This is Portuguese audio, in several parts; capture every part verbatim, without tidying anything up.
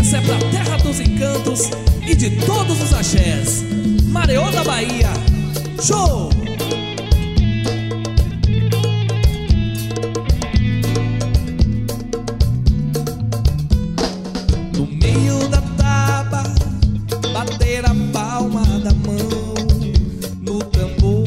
Essa é pra terra dos encantos e de todos os axés. Mareô da Bahia, show! No meio da taba, bater a palma da mão no tambor.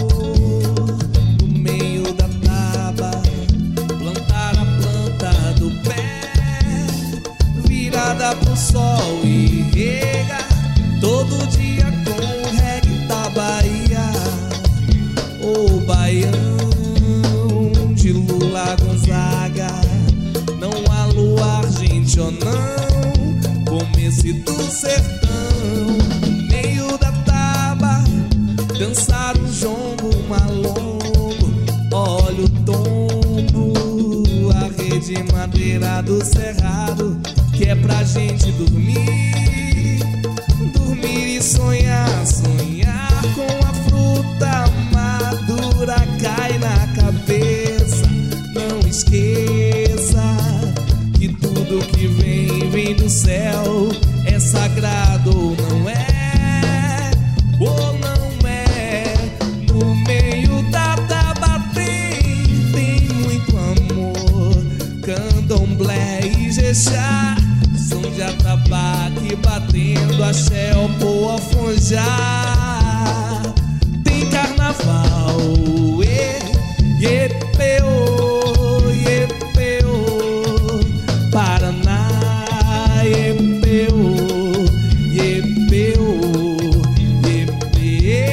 No meio da taba, plantar a planta do pé, virada pro sol e rega todo dia com o reggae da Bahia. O baião de Lula Gonzaga, não há luar, gente, ou não, começo do sertão. No meio da taba, dançar um jongo malongo, olha o tombo, a rede madeira do cerrado, que é pra gente dormir, dormir e sonhar, sonhar com a fruta madura, cai na cabeça. Não esqueça que tudo que vem, vem do céu, é sagrado ou não é, ou não é. No meio da taba tem, tem muito amor, candomblé e jexá, som de atabaque batendo axé, o poa fonjá. Tem carnaval, e, iepeô, iepeô, Paraná, iepeô, iepeô, iepeê,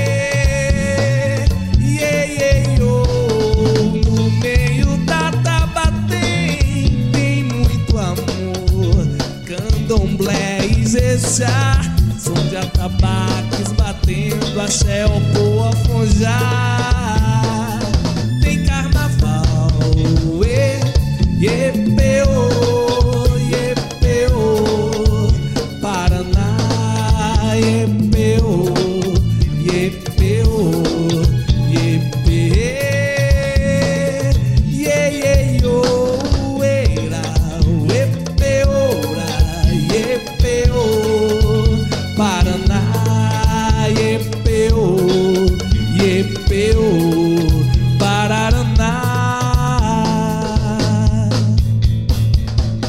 ieieô. No meio da taba tem, tem muito amor, candomblé e jexá, som de atabaques batendo axé, o poa fonjá.